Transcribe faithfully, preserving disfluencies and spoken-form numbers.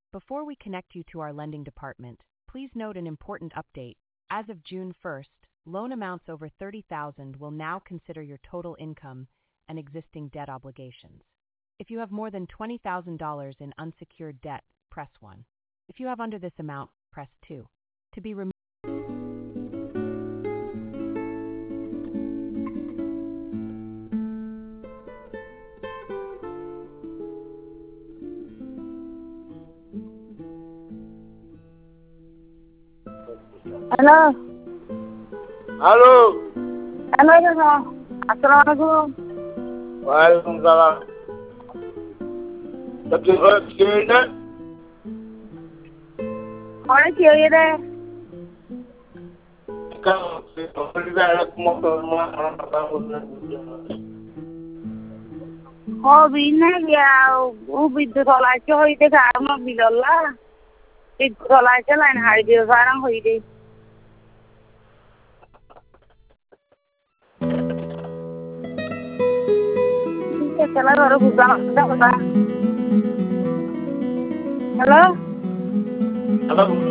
Before we connect you to our lending department, please note an important update. As of June first, loan amounts over thirty thousand dollars will now consider your total income and existing debt obligations. If you have more than twenty thousand dollars in unsecured debt, press one. If you have under this amount, press two. To be removed. Halo. Halo. Halo ya, Bang. Assalamualaikum. Waalaikumsalam. Tapi orang kira Orang kiri deh. kalau kita ada motor orang orang Oh, bina ya. Oh, bidu thola cho hoy de garma bilalla. Bidu thola cho line hai de garang hoy de. Chला घर घुसा होता. Hello. Halo.